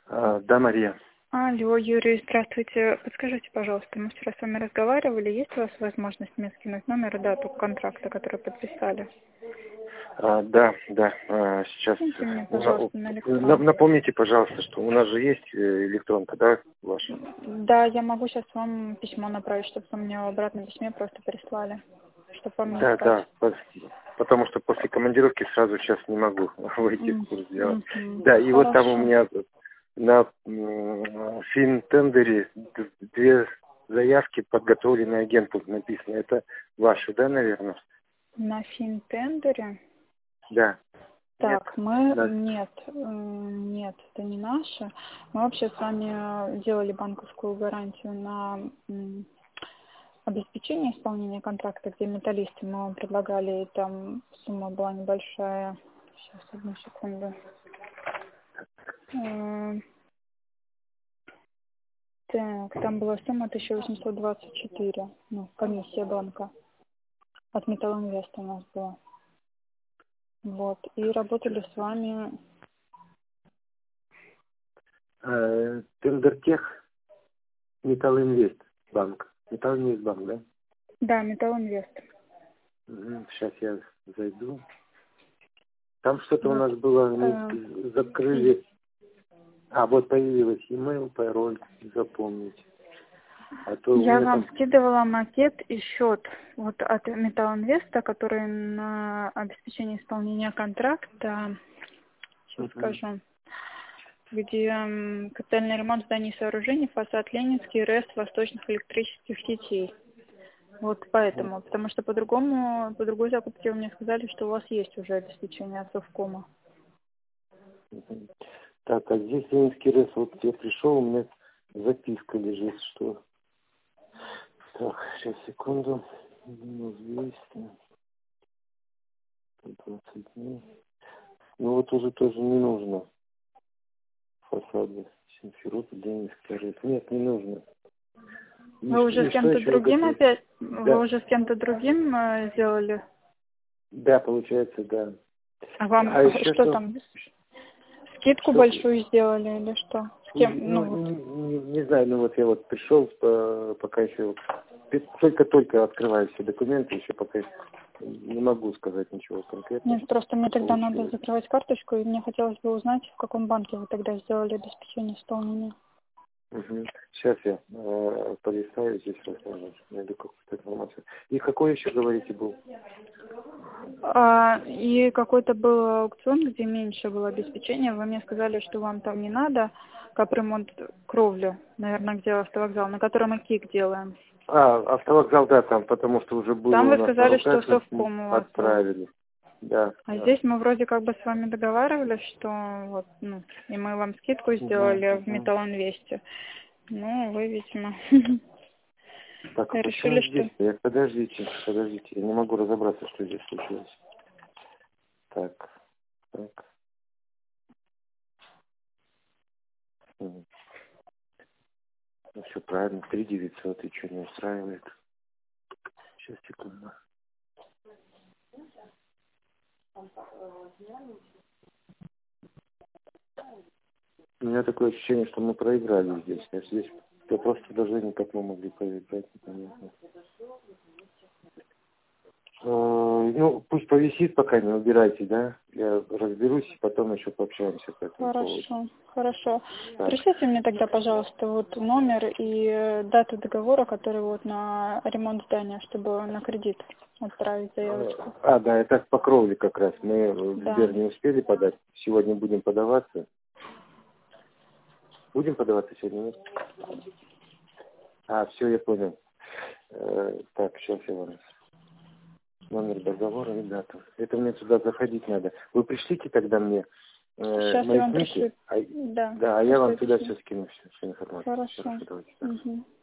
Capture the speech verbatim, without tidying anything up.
А, да, Мария. Алло, Юрий, здравствуйте. Подскажите, пожалуйста, мы вчера с вами разговаривали. Есть у вас возможность мне скинуть номер и дату контракта, который подписали? А, да, да. А, сейчас. Скиньте мне, у на- пожалуйста, на на- электрон. Напомните, пожалуйста, что у нас же есть э, электронка, да, ваша? Да, я могу сейчас вам письмо направить, чтобы вы мне в обратном письме просто прислали, чтобы вам не Да, искать. да. по- Потому что после командировки сразу сейчас не могу выйти в М, курс дела. мгм. Да, и вот там у Хорошо. меня на м, финтендере д- две заявки подготовленные агентом написано. Это ваши, да, наверное? На финтендере? Да. Нет. Так, мы... Да. Нет, м, нет, это не наше. Мы вообще с вами делали банковскую гарантию на м, обеспечение исполнения контракта, где металлисты мы вам предлагали, и там сумма была небольшая. Сейчас, одну секунду. М, Так, там была сумма тысяча восемьсот двадцать четыре. Ну, комиссия банка. От Металлинвеста у нас была. Вот. И работали с вами... Э, Тендертех, Металлинвест банк. Металлинвест банк, да? Да, Металлинвест. Сейчас я зайду. Там что-то у Вот. нас было, Э, мы закрыли. А, вот появилась email, пароль, запомнить. А то у Я меня вам там... скидывала макет и счет вот от Металлинвеста, который на обеспечение исполнения контракта, сейчас Мгм. скажу, где м, капитальный ремонт зданий и сооружений, фасад Ленинский, РЭС восточных электрических сетей. Вот поэтому, потому что по-другому, по другой закупке вы мне сказали, что у вас есть уже обеспечение от Совкома. Мгм. Так, а здесь Ленинский РЭС, вот я пришел, у меня записка лежит, что... Так, сейчас, секунду. Минус двести. двадцать дней. Ну вот уже тоже не нужно. Фасады. Симферополь, Ленинский РЭС. Нет, не нужно. И, Вы ш- уже и с что кем-то еще вы другим хотели? опять, вы Да, уже с кем-то другим э, сделали? да, получается, да. А вам А еще что что? там, скидку Что? большую сделали или что? С кем, Ну, ну вот. не, не- не знаю, ну вот я вот пришел, э, пока еще только-только открываю все документы, еще пока не могу сказать ничего конкретного, Нет, просто мне что тогда надо получилось. закрывать карточку, и мне хотелось бы узнать, в каком банке вы тогда сделали обеспечение исполнения. Мгм. Сейчас я э, полистаю, здесь расскажу, найду какую-то информацию. И какой еще, говорите, был? А, и какой-то был аукцион, где меньше было обеспечение. Вы мне сказали, что вам там не надо капремонт кровли, наверное, где автовокзал, на котором мы кик делаем. А, автовокзал, да, там, потому что уже было Там у вы нас на сказали, что руках, мы мы совком у вас был. отправили. Да, А да. здесь мы вроде как бы с вами договаривались, что вот, ну, и мы вам скидку Угу, сделали в угу. Металлинвесте. Ну, вы, видимо, Так, а почему решили, здесь? что... Я, подождите, подождите, я не могу разобраться, что здесь случилось. Так, так. Мгм. Ну, все правильно, три девятьсот, и что не устраивает? Сейчас, секунду. У меня такое ощущение, что мы проиграли здесь. А здесь вопрос предложений, как мы могли проиграть, непонятно. Э, Ну, пусть повисит, пока не убирайте, да? Я разберусь, и потом еще пообщаемся по этому поводу. Хорошо, хорошо. Так. Пришлите мне тогда, пожалуйста, вот номер и э, дату договора, который вот на ремонт здания, чтобы на кредит отправить Э, заявочку. А, да, это по кровле как раз. Мы в Да. Сбер не успели подать. Сегодня будем подаваться. Будем подаваться сегодня, нет? А, все, я понял. Э, так, сейчас я вам номер договора и дату. Это мне туда заходить надо. Вы пришлите тогда мне э, Сейчас я мои вам книги, пришлю. а, Да, да, а я сейчас вам я туда пришлю. все скину, всю, всю информацию. Хорошо. Хорошо, давайте так. Угу.